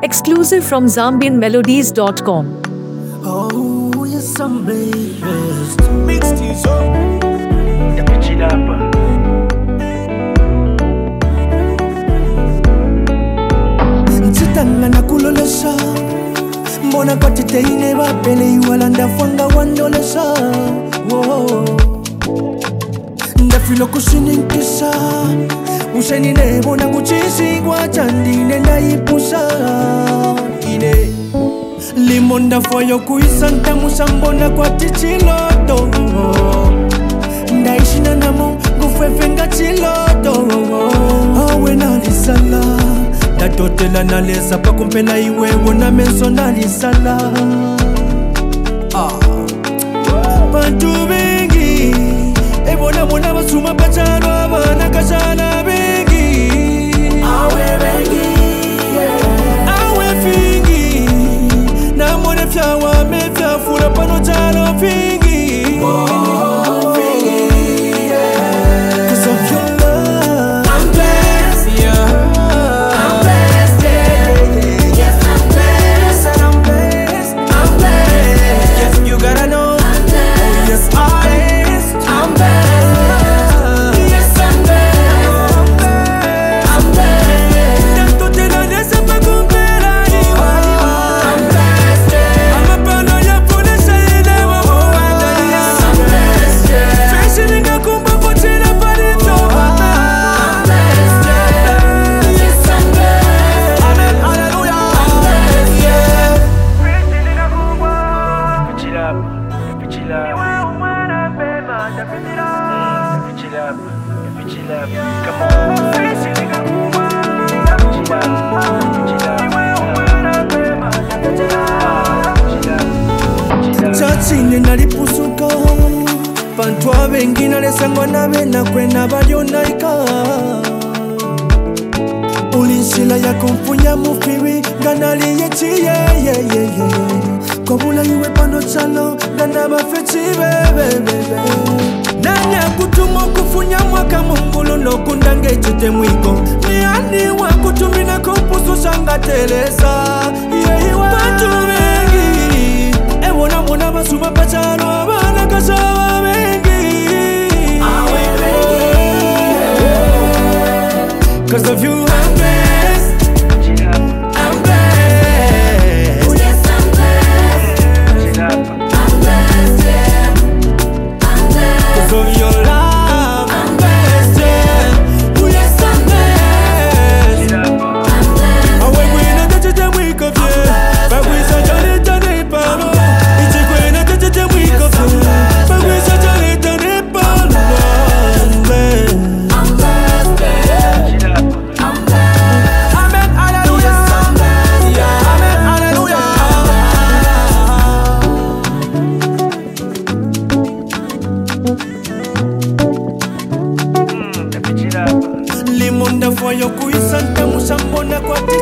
Exclusive from ZambianMelodies.com. Oh, yes, I'm blessed. Mixed these up. Yapicilapa. Nsitanga na kulolesha mbona kwa titeine wapele iwala ndafanga wandolesha ndafilo kusininkisa usenine bona kuchisi kwa chandine ndaipusa ine limonda foyo kuisanta musambona kwa tichiloto ndaishina namo ngufefenga chiloto awe nalisala ndatotela nalesa pakumpela iwewo na menso nalisala bantu bengi ebona mona basuma pachalo abana kachala bengi awe bengi awe fingi namone fyawa mefyafura pano chalo fingi chachine nalipusuka pantwa bengi nalesangwa nabena kwena balyonaika ulinsila yakumfunya mufiwi nganaliye chiyeyeyeye kobula iwe pano chalo nganabafechi bebebebe nanya kutuma kufunya mwaka mungulu nokundange chite mwiko niani wakutumina kupusu shangatelesa yeyiwa bantu bengi ebona mona basuma pachalo abana kasaba bengi awe bengi cause of you I'm blessed I'm blessed oh yes I'm blessed I'm blessed yeah I'm blessed cause of your love I'm blessed yeah oh yes I'm blessed I'm blessed awe kwina tachete mwiko vye bakwisa chane palo limonda foyo kuisanta musambona kwa